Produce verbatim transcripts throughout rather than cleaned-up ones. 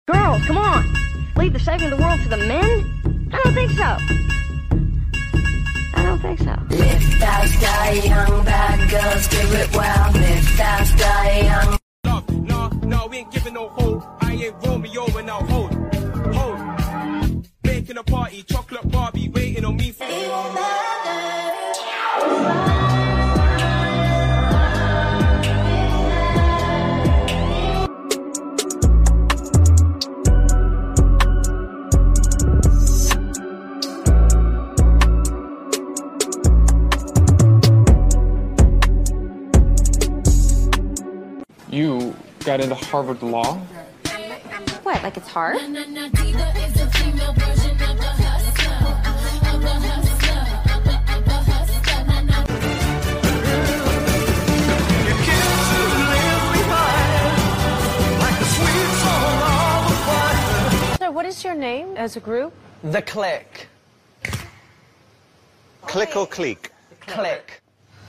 Girls, come on. Leave the saving of the world to the men? I don't think so. I don't think so. Live fast, die young, bad girls do it well. Live fast, die young. Love, no, no, we ain't giving no hold. I ain't Romeo and now hold, hold. Making a party, chocolate Barbie, waiting on me for... You got into Harvard Law? What, like it's hard? So what is your name as a group? The Click. Click or clique? Click.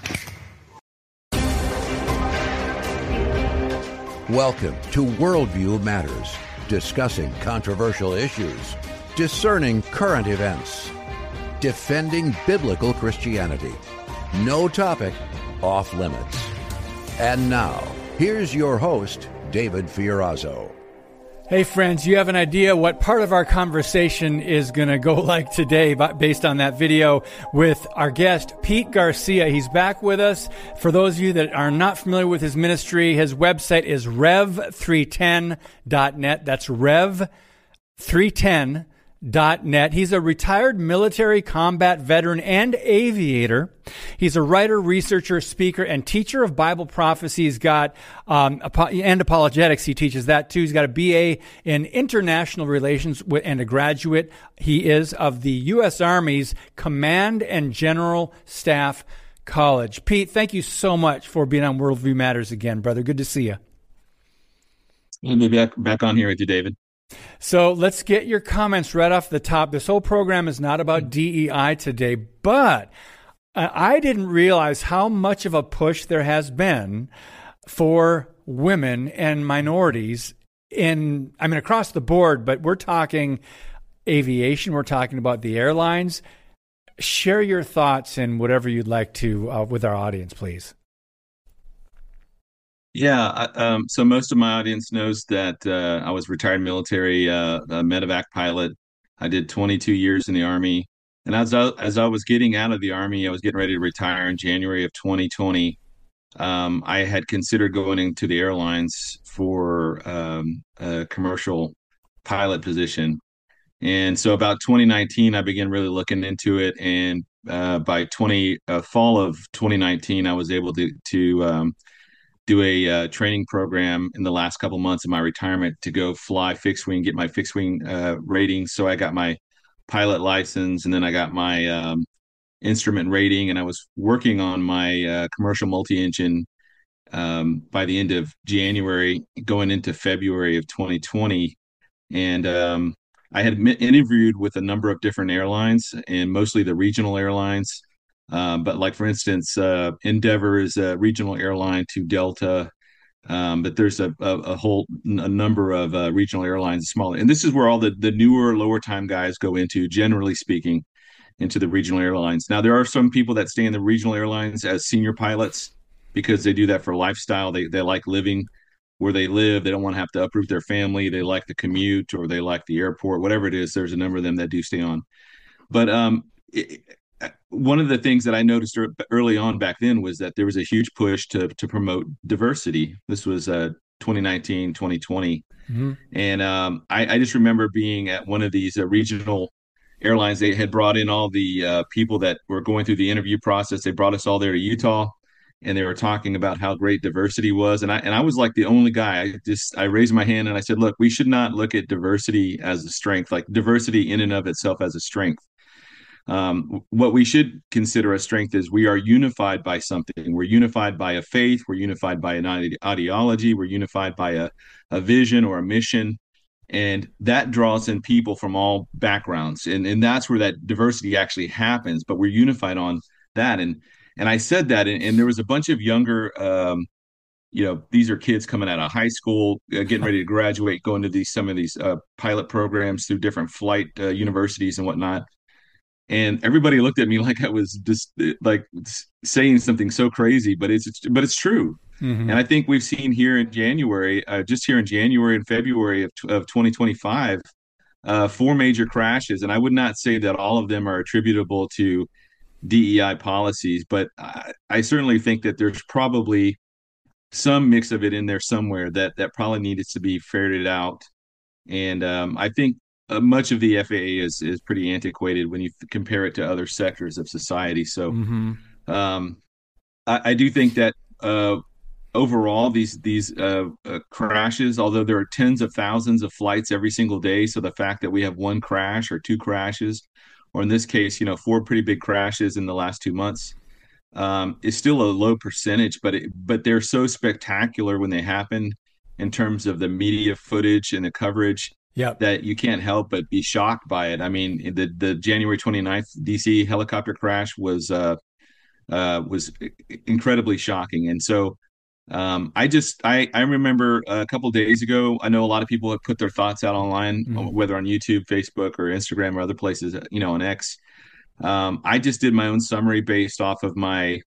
Welcome to Worldview Matters, discussing controversial issues, discerning current events, defending biblical Christianity. No topic off limits. And now, here's your host, David Fiorazo. Hey friends, you have an idea what part of our conversation is going to go like today based on that video with our guest, Pete Garcia. He's back with us. For those of you that are not familiar with his ministry, his website is rev three ten dot net. That's rev three ten dot net. He's a retired military combat veteran and aviator. He's a writer, researcher, speaker, and teacher of Bible prophecy. He's got um, and apologetics. He teaches that too. He's got a B A in international relations and a graduate. He is of the U S Army's Command and General Staff College. Pete, thank you so much for being on Worldview Matters again, brother. Good to see you. I'll be back, back on here with you, David. So let's get your comments right off the top. This whole program is not about D E I today, but I didn't realize how much of a push there has been for women and minorities in, I mean, across the board, but we're talking aviation. We're talking about the airlines. Share your thoughts and whatever you'd like to uh, with our audience, please. Yeah, I, um, so most of my audience knows that uh, I was retired military, uh, a medevac pilot. I did twenty-two years in the Army. And as I, as I was getting out of the Army, I was getting ready to retire in January of twenty twenty. Um, I had considered going into the airlines for um, a commercial pilot position. And so about twenty nineteen, I began really looking into it. And uh, by twenty uh, fall of twenty nineteen, I was able to, to um, do a uh, training program in the last couple months of my retirement to go fly fixed wing, get my fixed wing uh, rating. So I got my pilot license, and then I got my um, instrument rating, and I was working on my uh, commercial multi-engine um, by the end of January, going into February of twenty twenty. And um, I had interviewed with a number of different airlines, and mostly the regional airlines. Uh, but like, for instance, uh, Endeavor is a regional airline to Delta. Um, but there's a, a, a whole a number of uh, regional airlines, smaller. And this is where all the, the newer, lower time guys go into, generally speaking, into the regional airlines. Now, there are some people that stay in the regional airlines as senior pilots because they do that for lifestyle. They, they like living where they live. They don't want to have to uproot their family. They like the commute, or they like the airport, whatever it is. There's a number of them that do stay on. But um, it, one of the things that I noticed early on back then was that there was a huge push to to promote diversity. This was uh, twenty nineteen, twenty twenty. Mm-hmm. And um, I, I just remember being at one of these uh, regional airlines. They had brought in all the uh, people that were going through the interview process. They brought us all there to Utah, and they were talking about how great diversity was. And I and I was like the only guy. I just I raised my hand and I said, look, we should not look at diversity as a strength, like diversity in and of itself as a strength. Um, what we should consider a strength is we are unified by something. We're unified by a faith. We're unified by an ide- ideology. We're unified by a, a vision or a mission. And that draws in people from all backgrounds. And, and that's where that diversity actually happens. But we're unified on that. And and I said that, and, and there was a bunch of younger um, you know, these are kids coming out of high school, uh, getting ready to graduate, going to these some of these uh, pilot programs through different flight uh, universities and whatnot. And everybody looked at me like I was just like saying something so crazy, but it's but it's true. Mm-hmm. And I think we've seen here in January, uh, just here in January and February of of twenty twenty-five, uh, four major crashes. And I would not say that all of them are attributable to D E I policies, but I, I certainly think that there's probably some mix of it in there somewhere that that probably needed to be ferreted out. And um, I think uh, much of the F A A is is pretty antiquated when you th- compare it to other sectors of society. So mm-hmm. um, I, I do think that uh, overall these these uh, uh, crashes, although there are tens of thousands of flights every single day, so the fact that we have one crash or two crashes, or in this case, you know, four pretty big crashes in the last two months, um, is still a low percentage, but it, but they're so spectacular when they happen in terms of the media footage and the coverage yep. that you can't help but be shocked by it. I mean, the the January twenty-ninth D C helicopter crash was uh, uh, was incredibly shocking, and so um, I just I I remember a couple of days ago, I know a lot of people have put their thoughts out online, mm. whether on YouTube, Facebook, or Instagram, or other places, you know, on X. Um, I just did my own summary based off of my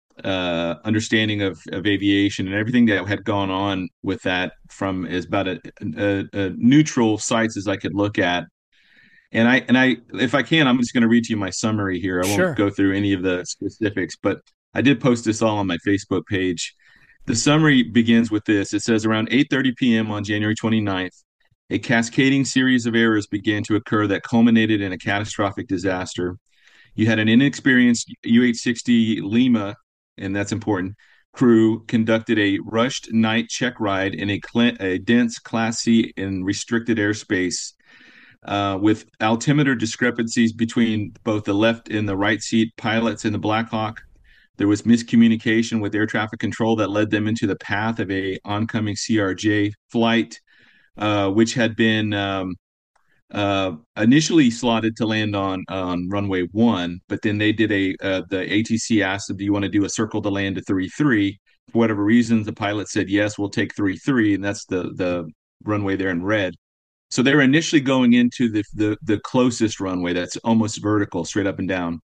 uh, understanding of, of aviation and everything that had gone on with that from as about a, a, a neutral sites as I could look at. And I, and I, if I can, I'm just going to read to you my summary here. I won't sure. go through any of the specifics, but I did post this all on my Facebook page. The summary begins with this. It says around eight thirty p.m. on January twenty-ninth, a cascading series of errors began to occur that culminated in a catastrophic disaster. You had an inexperienced U eight sixty Lima, and that's important, crew conducted a rushed night check ride in a, cl- a dense Class C and restricted airspace uh, with altimeter discrepancies between both the left and the right seat pilots in the Black Hawk. There was miscommunication with air traffic control that led them into the path of a oncoming C R J flight, uh, which had been um, uh, initially slotted to land on on runway one, but then they did a uh, the A T C asked them, do you want to do a circle to land to three three? For whatever reason, the pilot said yes, we'll take three three, and that's the the runway there in red. So they were initially going into the the the closest runway that's almost vertical, straight up and down.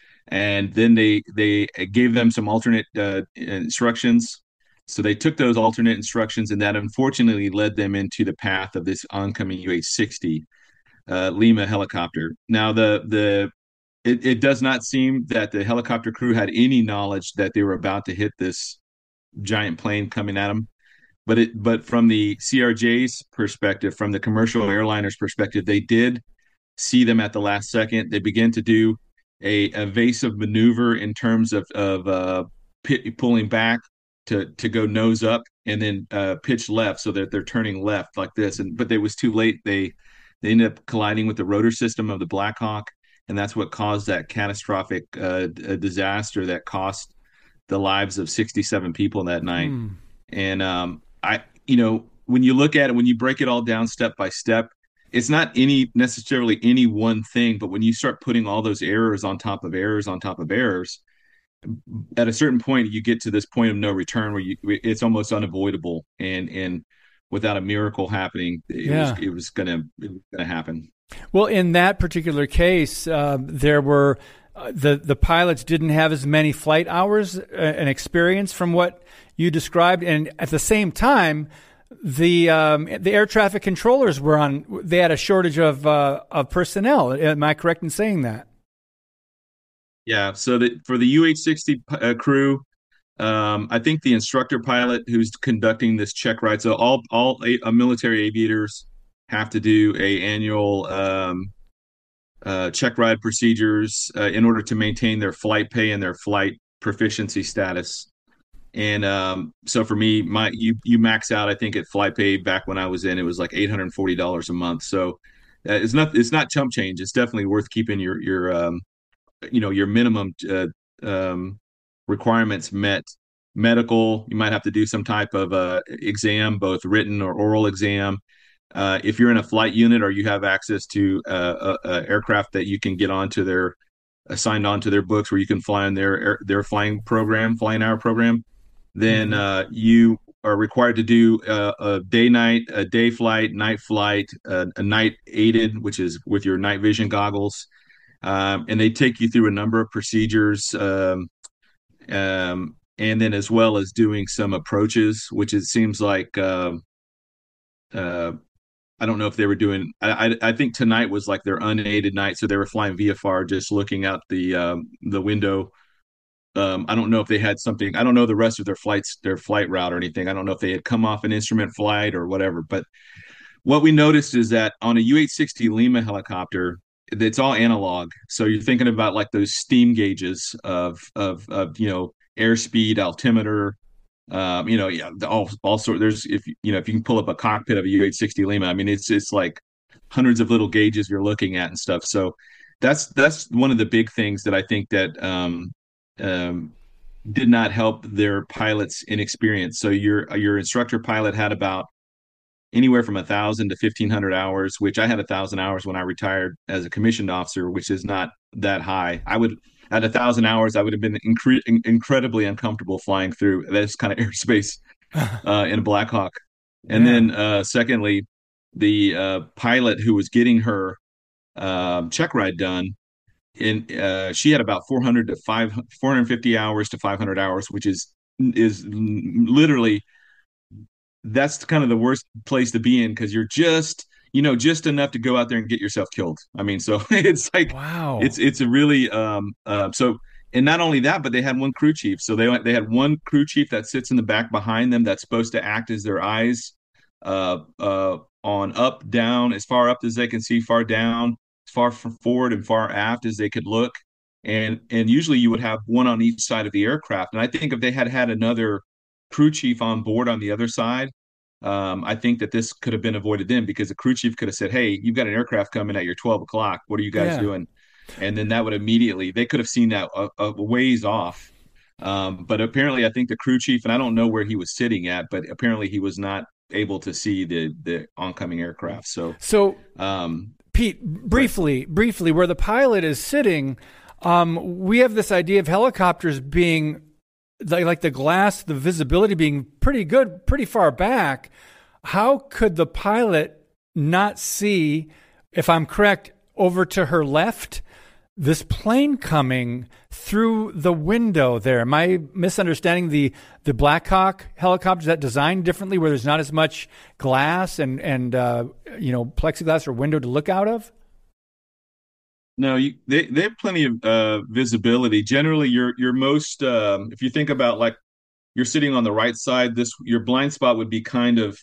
And then they they gave them some alternate uh, instructions. So they took those alternate instructions, and that unfortunately led them into the path of this oncoming U eight sixty uh, Lima helicopter. Now, the the it, it does not seem that the helicopter crew had any knowledge that they were about to hit this giant plane coming at them. But it but from the C R J's perspective, from the commercial airliners' perspective, they did see them at the last second. They began to do a evasive maneuver in terms of of uh, pit, pulling back to to go nose up and then uh, pitch left, so that they're turning left like this. And but it was too late. They they ended up colliding with the rotor system of the Black Hawk, and that's what caused that catastrophic uh, disaster that cost the lives of sixty-seven people that night. Mm. And um, I, you know, when you look at it, when you break it all down step by step, it's not any necessarily any one thing, but when you start putting all those errors on top of errors on top of errors, at a certain point, you get to this point of no return where you, it's almost unavoidable. And, and without a miracle happening, it yeah. was, it was gonna, it was gonna happen. Well, in that particular case, uh, there were, uh, the, the pilots didn't have as many flight hours uh, and experience from what you described. And at the same time, The um, the air traffic controllers were on. They had a shortage of uh, of personnel. Am I correct in saying that? Yeah. So that for the U eight sixty uh, crew, um, I think the instructor pilot who's conducting this check ride. So all all uh, military aviators have to do a annual um, uh, check ride procedures uh, in order to maintain their flight pay and their flight proficiency status. And um, so for me, my you you max out, I think, at flight pay back when I was in, it was like eight hundred forty dollars a month. So uh, it's not it's not chump change. It's definitely worth keeping your your um, you know your minimum uh, um, requirements met. Medical, you might have to do some type of uh, exam, both written or oral exam. Uh, if you're in a flight unit or you have access to uh, a, a aircraft that you can get onto their assigned onto their books where you can fly in their their flying program, flying hour program. Then uh, you are required to do uh, a day night, a day flight, night flight, uh, a night aided, which is with your night vision goggles, um, and they take you through a number of procedures, um, um, and then as well as doing some approaches, which it seems like. Uh, uh, I don't know if they were doing. I, I I think tonight was like their unaided night, so they were flying V F R, just looking out the um, the window. Um, I don't know if they had something. I don't know the rest of their flights, their flight route or anything. I don't know if they had come off an instrument flight or whatever. But what we noticed is that on a U eight sixty Lima helicopter, it's all analog. So you're thinking about like those steam gauges of of of you know airspeed, altimeter. Um, you know, yeah, all all sort. There's if you know if you can pull up a cockpit of a U eight sixty Lima, I mean, it's it's like hundreds of little gauges you're looking at and stuff. So that's that's one of the big things that I think that um, um, did not help their pilots' inexperience. So your your instructor pilot had about anywhere from a thousand to fifteen hundred hours, which I had a thousand hours when I retired as a commissioned officer, which is not that high. I would. At a thousand hours, I would have been incre- incredibly uncomfortable flying through this kind of airspace uh, in a Black Hawk. And yeah. then, uh, secondly, the uh, pilot who was getting her uh, check ride done, in uh, she had about four hundred to five four hundred fifty hours to five hundred hours, which is is literally that's kind of the worst place to be in because you're just. You know, just enough to go out there and get yourself killed. I mean, so it's like, wow, it's it's a really um uh, so, and not only that, but they had one crew chief. So they they had one crew chief that sits in the back behind them that's supposed to act as their eyes, uh uh on up, down, as far up as they can see, far down, as far forward and far aft as they could look, and and usually you would have one on each side of the aircraft. And I think if they had had another crew chief on board on the other side. Um, I think that this could have been avoided then because the crew chief could have said, hey, you've got an aircraft coming at your twelve o'clock. What are you guys yeah. doing? And then that would immediately, they could have seen that a, a ways off. Um, but apparently I think the crew chief, and I don't know where he was sitting at, but apparently he was not able to see the, the oncoming aircraft. So, so um, Pete, briefly, but, briefly, where the pilot is sitting, um, we have this idea of helicopters being Like, like the glass, the visibility being pretty good, pretty far back. How could the pilot not see, if I'm correct, over to her left, this plane coming through the window there? Am I misunderstanding the, the Black Hawk helicopters? Is that designed differently where there's not as much glass and, and uh, you know, plexiglass or window to look out of? No, you, they they have plenty of uh, visibility. Generally, your your most um, if you think about like you're sitting on the right side, this your blind spot would be kind of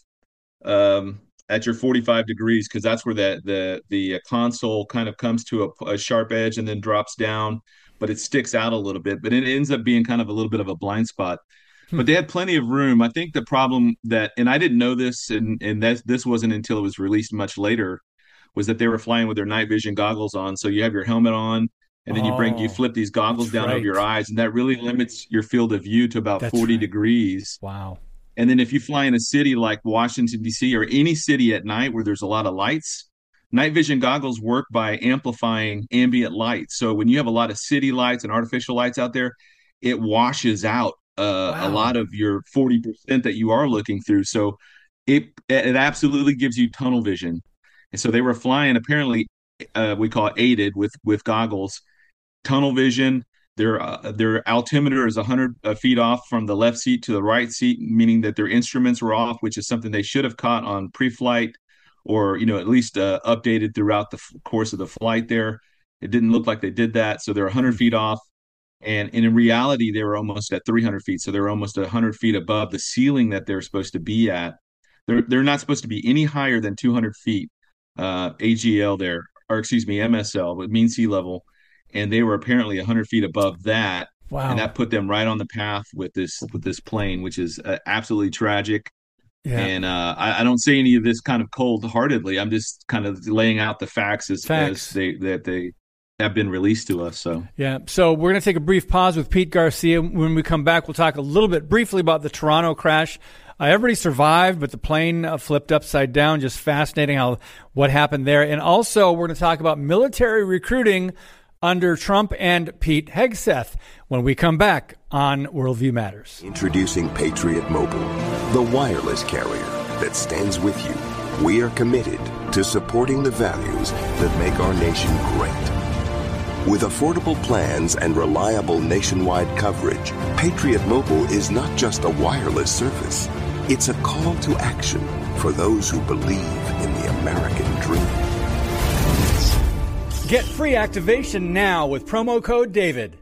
um, at your forty-five degrees because that's where the the the console kind of comes to a, a sharp edge and then drops down, but it sticks out a little bit. But it ends up being kind of a little bit of a blind spot. Hmm. But they had plenty of room. I think the problem that, and I didn't know this, and and that this wasn't until it was released much later. Was that they were flying with their night vision goggles on. So you have your helmet on and then you bring, you flip these goggles down right. over your eyes. And that really limits your field of view to about that's forty right. degrees. Wow. And then if you fly in a city like Washington, D C or any city at night where there's a lot of lights, night vision goggles work by amplifying ambient light. So when you have a lot of city lights and artificial lights out there, it washes out uh, wow. a lot of your forty percent that you are looking through. So it, it absolutely gives you tunnel vision. And so they were flying, apparently, uh, we call it aided with with goggles, tunnel vision. Their uh, their altimeter is one hundred feet off from the left seat to the right seat, meaning that their instruments were off, which is something they should have caught on pre-flight or, you know, at least uh, updated throughout the f- course of the flight there. It didn't look like they did that. So they're one hundred feet off. And, and in reality, they were almost at three hundred feet. So they're almost one hundred feet above the ceiling that they're supposed to be at. They're, they're not supposed to be any higher than two hundred feet. Uh, A G L there, or excuse me, M S L, but mean sea level, and they were apparently one hundred feet above that. Wow! And that put them right on the path with this with this plane, which is uh, absolutely tragic. Yeah. And uh, I, I don't say any of this kind of cold-heartedly. I'm just kind of laying out the facts as, facts. as they that they have been released to us. So yeah. So we're going to take a brief pause with Pete Garcia. When we come back, we'll talk a little bit briefly about the Toronto crash. Uh, everybody survived, but the plane uh, flipped upside down. Just fascinating how what happened there. And also, we're going to talk about military recruiting under Trump and Pete Hegseth when we come back on Worldview Matters. Introducing Patriot Mobile, the wireless carrier that stands with you. We are committed to supporting the values that make our nation great. With affordable plans and reliable nationwide coverage, Patriot Mobile is not just a wireless service. It's a call to action for those who believe in the American dream. Get free activation now with promo code David.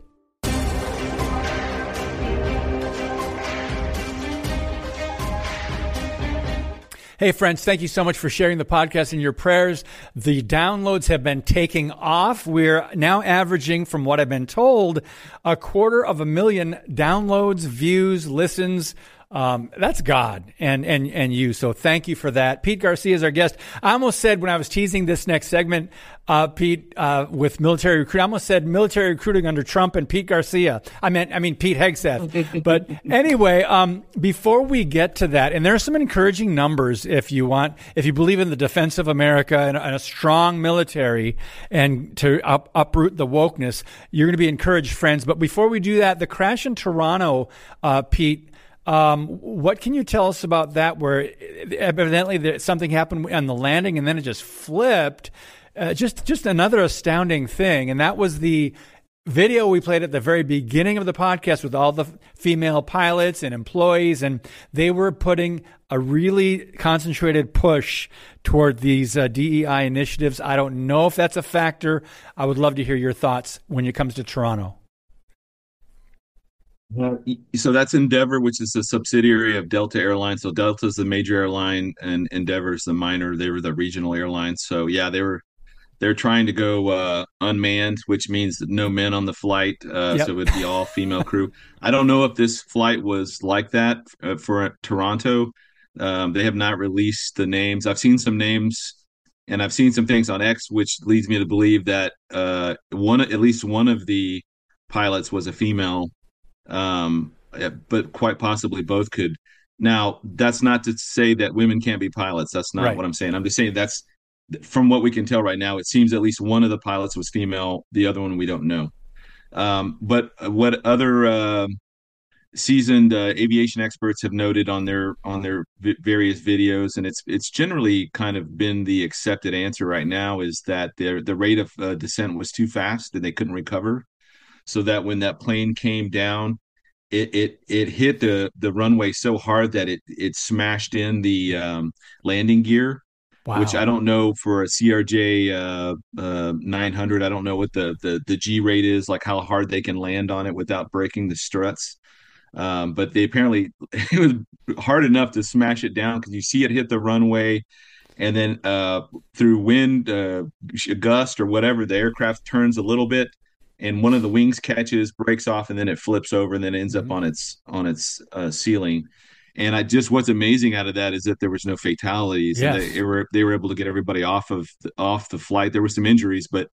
Hey, friends, thank you so much for sharing the podcast and your prayers. The downloads have been taking off. We're now averaging, from what I've been told, a quarter of a million downloads, views, listens. Um, that's God and, and, and you. So thank you for that. Pete Garcia is our guest. I almost said when I was teasing this next segment, uh, Pete, uh, with military recruiting, I almost said military recruiting under Trump and Pete Garcia. I meant, I mean, Pete Hegseth. But anyway, um, before we get to that, and there are some encouraging numbers if you want, if you believe in the defense of America and, and a strong military and to up, uproot the wokeness, you're going to be encouraged, friends. But before we do that, the crash in Toronto, uh, Pete, Um, what can you tell us about that, where evidently there, something happened on the landing and then it just flipped? Uh, just just another astounding thing. And that was the video we played at the very beginning of the podcast with all the female pilots and employees, and they were putting a really concentrated push toward these uh, D E I initiatives. I don't know if that's a factor. I would love to hear your thoughts when it comes to Toronto. So that's Endeavor, which is a subsidiary of Delta Airlines. So Delta is the major airline, and Endeavor is the minor. They were the regional airlines. So yeah, they were they're trying to go uh, unmanned, which means no men on the flight. Uh, yep. So it would be all female crew. I don't know if this flight was like that uh, for Toronto. Um, they have not released the names. I've seen some names, and I've seen some things on X, which leads me to believe that uh, one, at least one of the pilots was a female. Um, but quite possibly both could. Now, that's not to say that women can't be pilots. That's not right. what I'm saying. I'm just saying that's from what we can tell right now. It seems at least one of the pilots was female. The other one we don't know. Um, but what other uh, seasoned uh, aviation experts have noted on their on their v- various videos, and it's it's generally kind of been the accepted answer right now, is that their the rate of uh, descent was too fast and they couldn't recover. So that when that plane came down, it it it hit the, the runway so hard that it it smashed in the um, landing gear, wow. which I don't know for a C R J uh, uh, nine hundred. I don't know what the, the the G rate is, like how hard they can land on it without breaking the struts. Um, but they apparently it was hard enough to smash it down, because you see it hit the runway, and then uh, through wind, uh, gust or whatever, the aircraft turns a little bit. And one of the wings catches, breaks off, and then it flips over, and then ends up on its on its uh, ceiling. And I just what's amazing out of that is that there was no fatalities. Yes. They, they were they were able to get everybody off of the, off the flight. There were some injuries, but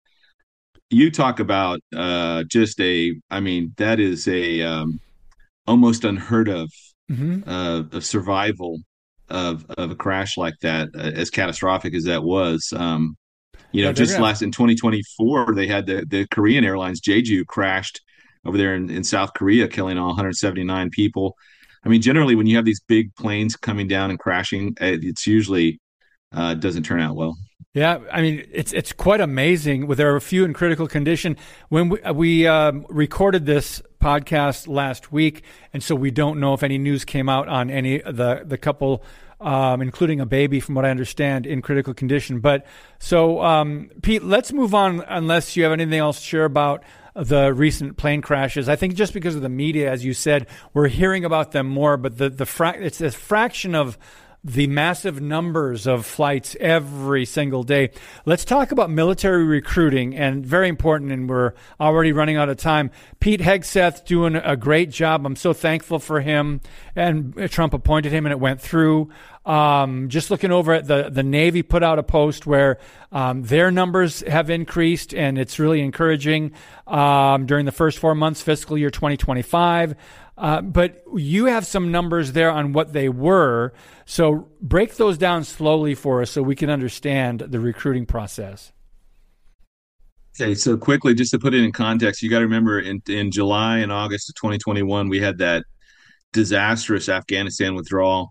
you talk about uh, just a I mean that is a um, almost unheard of mm-hmm. uh, of survival of of a crash like that, uh, as catastrophic as that was. Um, You know, yeah, just last in twenty twenty-four, they had the, the Korean Airlines Jeju crashed over there in, in South Korea, killing all one hundred seventy-nine people. I mean, generally, when you have these big planes coming down and crashing, it's usually uh, doesn't turn out well. Yeah, I mean, it's it's quite amazing. There are a few in critical condition. When we, we um, recorded this podcast last week, and so we don't know if any news came out on any of the the couple. Um, including a baby, from what I understand, in critical condition. But so, um, Pete, let's move on, unless you have anything else to share about the recent plane crashes. I think just because of the media, as you said, we're hearing about them more, but the, the fra- it's a fraction of the massive numbers of flights every single day. Let's talk about military recruiting, and very important, and we're already running out of time. Pete Hegseth doing a great job. I'm so thankful for him, and Trump appointed him and it went through. Um, just looking over at the, the Navy put out a post where um, their numbers have increased, and it's really encouraging um, during the first four months, fiscal year twenty twenty-five. Uh, but you have some numbers there on what they were. So break those down slowly for us so we can understand the recruiting process. Okay, so quickly, just to put it in context, you got to remember in, in July and August of twenty twenty-one, we had that disastrous Afghanistan withdrawal,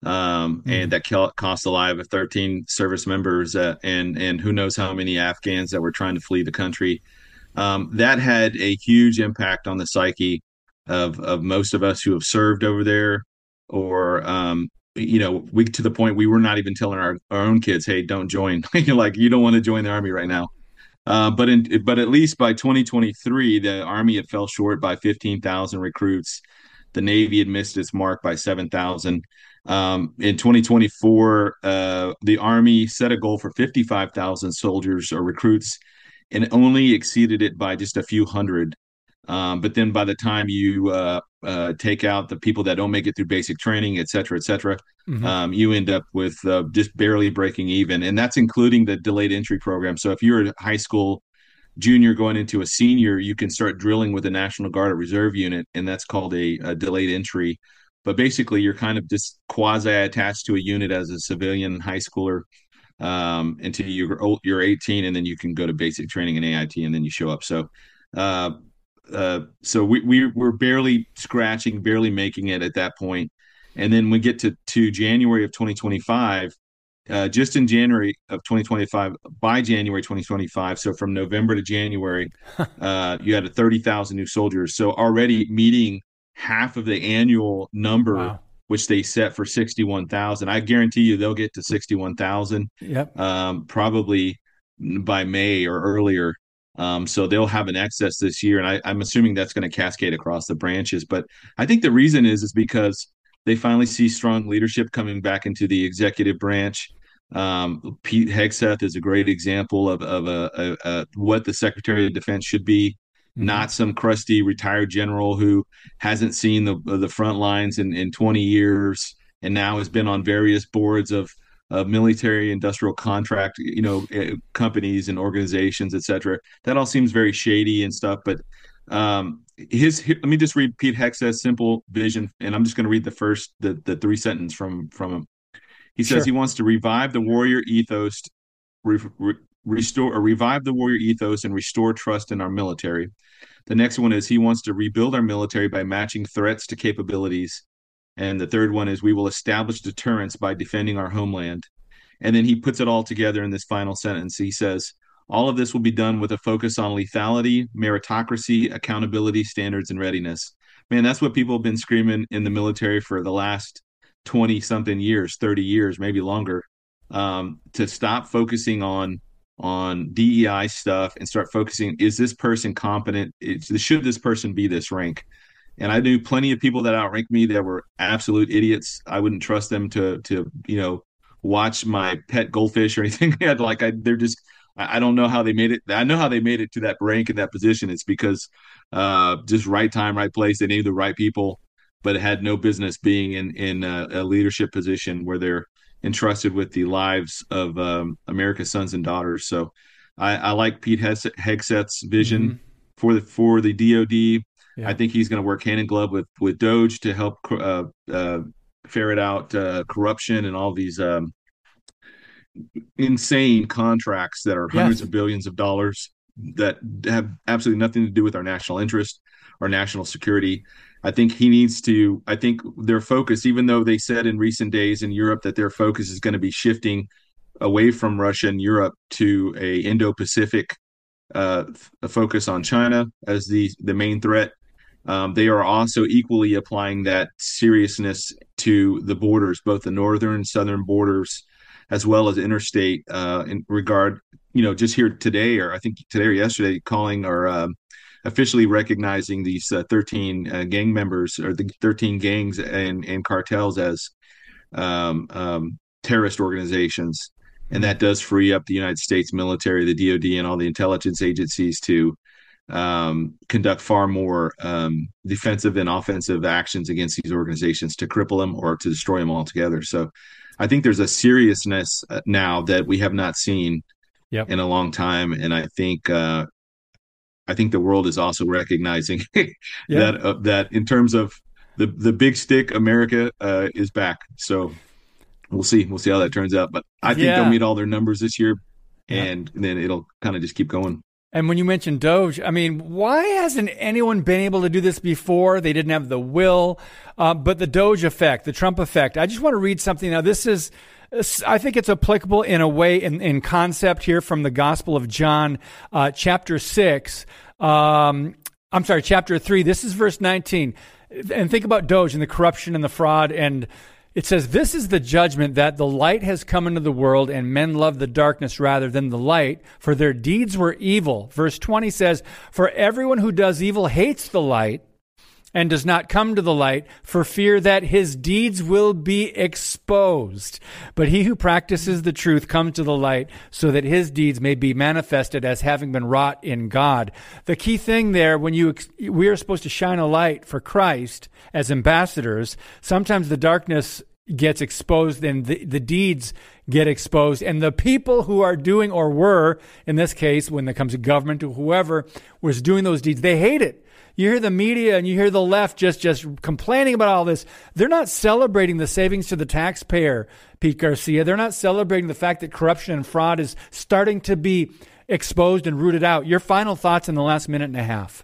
um, mm. and that cost the life of thirteen service members, uh, and and who knows how many Afghans that were trying to flee the country. Um, that had a huge impact on the psyche of of most of us who have served over there, or um, you know, we to the point we were not even telling our, our own kids, "Hey, don't join." You're like, you don't want to join the Army right now. Uh, but in but at least by twenty twenty-three, the Army had fell short by fifteen thousand recruits. The Navy had missed its mark by seven thousand. Um, in twenty twenty-four, uh, the Army set a goal for fifty-five thousand soldiers or recruits, and only exceeded it by just a few hundred. Um, but then by the time you uh, uh, take out the people that don't make it through basic training, et cetera, et cetera, mm-hmm. um, you end up with uh, just barely breaking even. And that's including the delayed entry program. So if you're a high school junior going into a senior, you can start drilling with the National Guard or Reserve unit, and that's called a, a delayed entry. But basically, you're kind of just quasi-attached to a unit as a civilian high schooler um, until you're, you're eighteen, and then you can go to basic training and A I T, and then you show up. So uh, Uh, so we, we we're barely scratching, barely making it at that point. And then we get to, to January of twenty twenty-five, uh, just in January of twenty twenty-five, by January twenty twenty-five, so from November to January, uh, you had a thirty thousand new soldiers. So already meeting half of the annual number, wow. which they set for sixty-one thousand. I guarantee you they'll get to sixty-one thousand yep. um, probably by May or earlier. Um, so they'll have an excess this year, and I, I'm assuming that's going to cascade across the branches. But I think the reason is is because they finally see strong leadership coming back into the executive branch. Um, Pete Hegseth is a great example of, of a, a, a, what the Secretary of Defense should be, mm-hmm. not some crusty retired general who hasn't seen the the front lines in, in twenty years and now has been on various boards of of military industrial contract, you know, companies and organizations, et cetera. That all seems very shady and stuff. But um, his, his, let me just read Pete Hegseth's simple vision, and I'm just going to read the first, the, the three sentence from, from him. He says sure. he wants to revive the warrior ethos, re, re, restore or revive the warrior ethos and restore trust in our military. The next one is he wants to rebuild our military by matching threats to capabilities. And the third one is we will establish deterrence by defending our homeland. And then he puts it all together in this final sentence. He says, all of this will be done with a focus on lethality, meritocracy, accountability, standards, and readiness. Man, that's what people have been screaming in the military for the last twenty-something years, thirty years, maybe longer, um, to stop focusing on, on D E I stuff and start focusing, is this person competent? It's, should this person be this rank? And I knew plenty of people that outranked me that were absolute idiots. I wouldn't trust them to, to you know, watch my pet goldfish or anything. like I, they're just, I don't know how they made it. I know how they made it to that rank and that position. It's because uh, just right time, right place. They named the right people, but it had no business being in in a, a leadership position where they're entrusted with the lives of um, America's sons and daughters. So I, I like Pete Hegseth's vision mm-hmm. for the for the D O D. Yeah. I think he's going to work hand in glove with with Doge to help uh, uh, ferret out uh, corruption and all these um, insane contracts that are hundreds yes. of billions of dollars that have absolutely nothing to do with our national interest, our national security. I think he needs to. I think their focus, even though they said in recent days in Europe that their focus is going to be shifting away from Russia and Europe to a Indo-Pacific uh, a focus on China as the the main threat. Um, they are also equally applying that seriousness to the borders, both the northern and southern borders, as well as interstate uh, in regard, you know, just here today, or I think today or yesterday, calling or uh, officially recognizing these uh, thirteen uh, gang members or the thirteen gangs and, and cartels as um, um, terrorist organizations. And that does free up the United States military, the D O D, and all the intelligence agencies to um, conduct far more um, defensive and offensive actions against these organizations to cripple them or to destroy them altogether. So I think there's a seriousness now that we have not seen yep. in a long time. And I think, uh, I think the world is also recognizing yeah. that, uh, that in terms of the, the big stick, America uh, is back. So we'll see, we'll see how that turns out, but I think yeah. they'll meet all their numbers this year and yeah. then it'll kind of just keep going. And when you mentioned Doge, I mean, why hasn't anyone been able to do this before? They didn't have the will. Uh, but the Doge effect, the Trump effect, I just want to read something. Now, this is, I think it's applicable in a way, in, in concept here from the Gospel of John, uh, chapter six. Um, I'm sorry, chapter three. This is verse nineteen. And think about Doge and the corruption and the fraud. And it says, this is the judgment, that the light has come into the world, and men love the darkness rather than the light, for their deeds were evil. Verse twenty says, for everyone who does evil hates the light and does not come to the light, for fear that his deeds will be exposed. But he who practices the truth comes to the light, so that his deeds may be manifested as having been wrought in God. The key thing there, when you we are supposed to shine a light for Christ as ambassadors, sometimes the darkness gets exposed and the, the deeds get exposed. And the people who are doing, or were, in this case, when it comes to government or whoever was doing those deeds, they hate it. You hear the media and you hear the left just, just complaining about all this. They're not celebrating the savings to the taxpayer, Pete Garcia. They're not celebrating the fact that corruption and fraud is starting to be exposed and rooted out. Your final thoughts in the last minute and a half.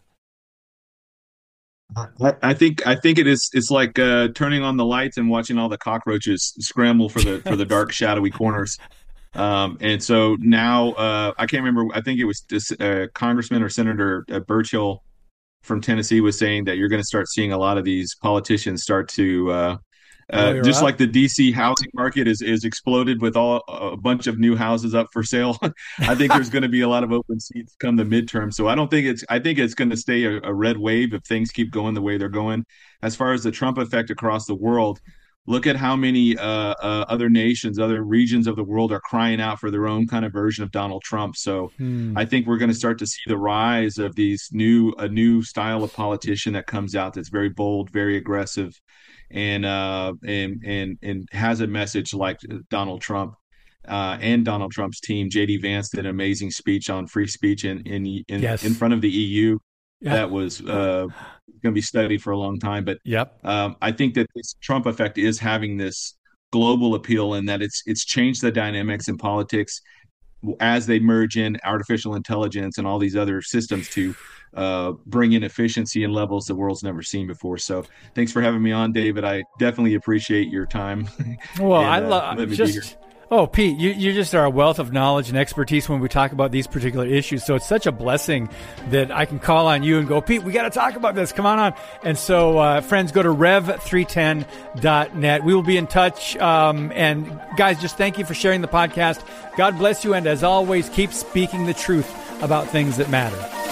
I, I think I think it is. It's like uh, turning on the lights and watching all the cockroaches scramble for the for the dark, shadowy corners. Um, and so now uh, I can't remember. I think it was this, uh, Congressman or Senator uh, Burchill from Tennessee was saying that you're going to start seeing a lot of these politicians start to uh, uh, just up. Like the D C housing market is is exploded with all a bunch of new houses up for sale. I think there's going to be a lot of open seats come the midterm. So I don't think it's I think it's going to stay a, a red wave if things keep going the way they're going. As far as the Trump effect across the world, look at how many uh, uh, other nations, other regions of the world are crying out for their own kind of version of Donald Trump. So hmm. I think we're going to start to see the rise of these new a new style of politician that comes out that's very bold, very aggressive, and uh, and and and has a message like Donald Trump uh, and Donald Trump's team. J D Vance did an amazing speech on free speech in in in, yes. in front of the E U. Yeah. That was uh, going to be studied for a long time. But yep. um, I think that this Trump effect is having this global appeal, and that it's it's changed the dynamics in politics as they merge in artificial intelligence and all these other systems to uh, bring in efficiency and levels the world's never seen before. So thanks for having me on, David. I definitely appreciate your time. Well, and, I love uh, just. Oh, Pete, you, you just are a wealth of knowledge and expertise when we talk about these particular issues. So it's such a blessing that I can call on you and go, Pete, we got to talk about this. Come on on. And so, uh, friends, go to rev three ten dot net. We will be in touch. Um, and guys, just thank you for sharing the podcast. God bless you. And as always, keep speaking the truth about things that matter.